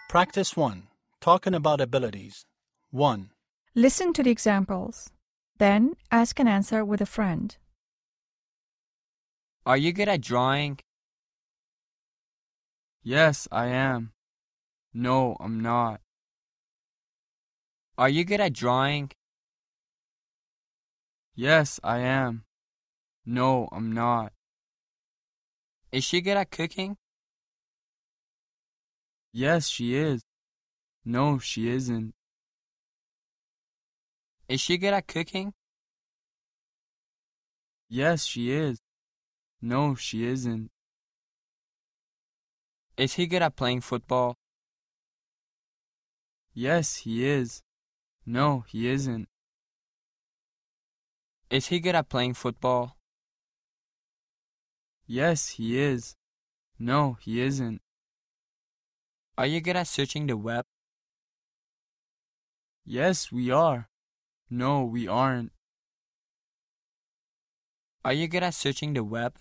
Practice 1. Talking about abilities. 1. Listen to the examples. Then ask and answer with a friend. Are you good at drawing? Yes, I am. No, I'm not. Are you good at drawing? Yes, I am. No, I'm not. Is she good at cooking? Yes, she is. No, she isn't. Is she good at cooking? Yes, she is. No, she isn't. Is he good at playing football? Yes, he is. No, he isn't. Is he good at playing football? Yes, he is. No, he isn't. Are you good at searching the web? Yes, we are. No, we aren't. Are you good at searching the web?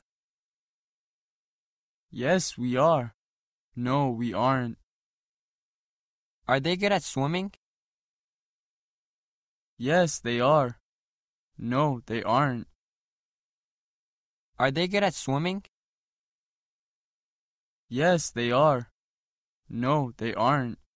Yes, we are. No, we aren't. Are they good at swimming? Yes, they are. No, they aren't. Are they good at swimming? Yes, they are. No, they aren't.